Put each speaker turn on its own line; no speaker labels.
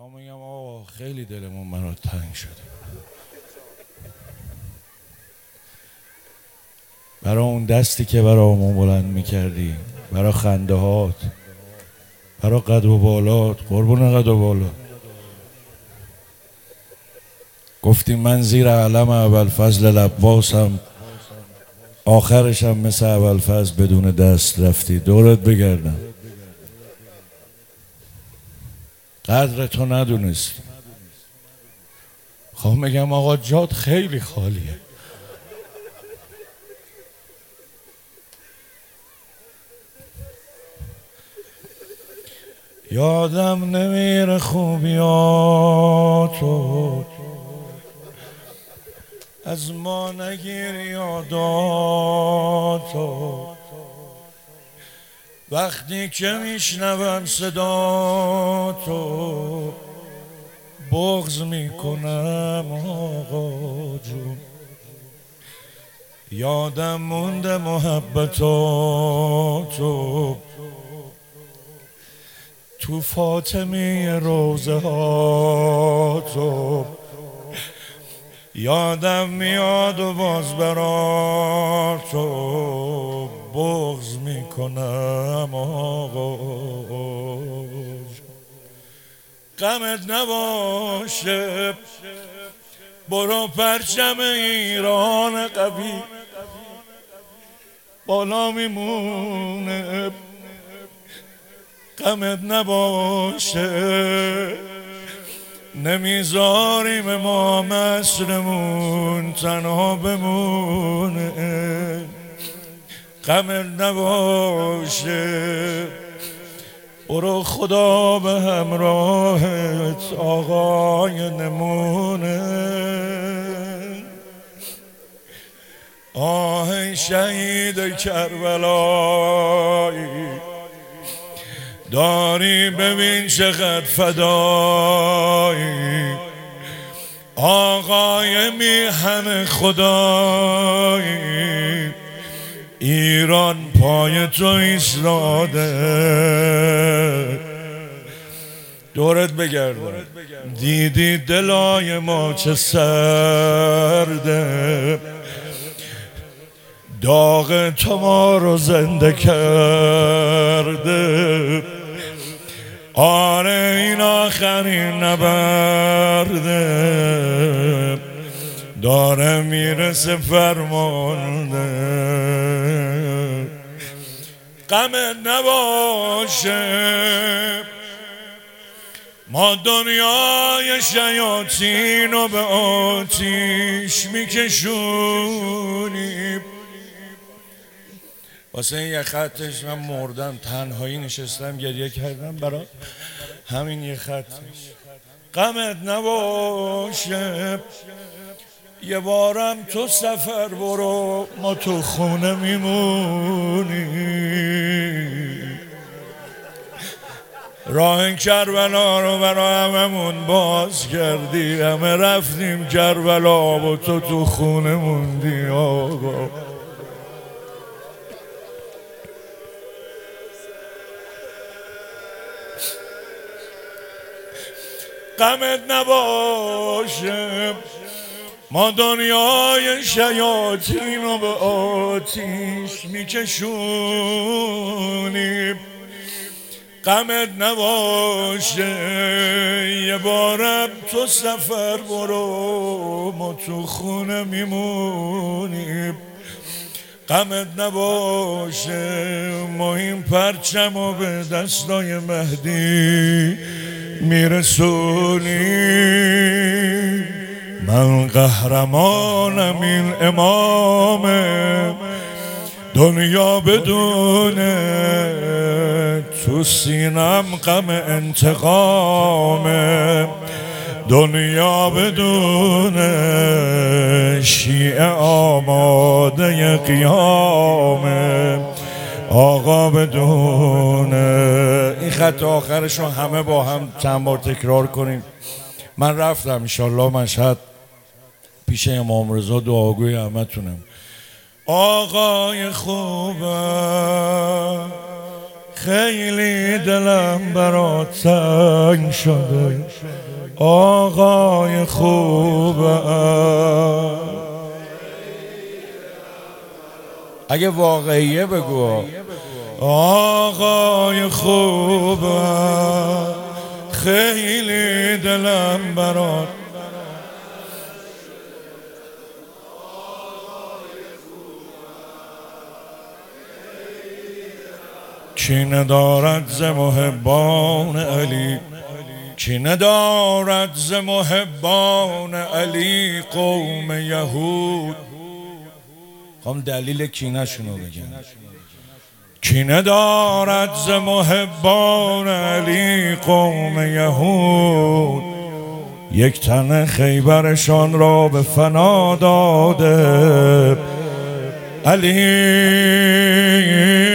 میخوام بگم آقا خیلی دلمون برات تنگ شده، برای اون دستی که برامون بلند میکردی، برای خنده هات، برای قد و بالات. قربون قد و بالا. گفتی من زیر علم ابوالفضل العباسم، آخرشم مثل ابوالفضل بدون دست رفتی. دورت بگردم. قدر تو ندونستی. خواهم بگم آقا جات خیلی خالیه. یادم نمیره خوبیاتو، از ما نگیر یاداتو. وقتی که میشنوم صداتو بغض میکنم آقا جون. یادم مونده محبتاتو تو فاطمی روزه هاتو. یادم میاد و باز براتو بغض میکنم آقا. غمت نباشه، برو پرچم ایران قوی بالا میمونه. غمت نباشه، نمیذاریم ما مصرمون تنها بمونه. غمت نباشه، برو خدا به همراهت آقای نمونه. آه شهید کربلایی، داری ببین چقدر فدایی. آقای میهن خدایی، ایران پای تو ایستاده. دورت بگردم. دیدی دلای ما چه سرده، داغ تو ما رو زنده کرده. آره این آخرین نبرده، داره میرسه فرمانده. غمت نباشه، ما دنیای شیاطین رو به آتیش میکشونیم. واسه یه خطش من مردم، تنهایی نشستم گریه کردم برای همین یه خطش. غمت نباشه، یه بارم تو سفر برو، ما تو خونه میمونیم. راه کربلا رو برای هممون باز کردی، همه رفتیم کربلا و تو خونه موندی آقا. غمت نباشه، ما دنیای شیاطین رو به آتیش میکشونیم. غمت نباشه، یه بارم تو سفر برو، ما تو خونه میمونیم. غمت نباشه، ما این پرچم رو به دستای مهدی میرسونیم. من قهرمانم، این امامه، دنیا بدونه تو سینم غم انتقامه. دنیا بدونه شیعه آماده قیامه. آقا بدونه. این خط آخرش رو همه با هم چند بار تکرار کنیم. من رفتم انشالله مشهد پیش امام رضا دعاگوی همتونم. آقای خوبم خیلی دلم برات تنگ شده آقای خوبم. اگه واقعیه بگو آقای خوبم، خیلی دلم برات کینه دارد ز محبان علی، کینه دارد ز محبان علی قوم یهود. هم دلیل کینه شنو بگم. کینه دارد ز محبان علی قوم یهود، یک تن خیبرشان را به فنا داده علی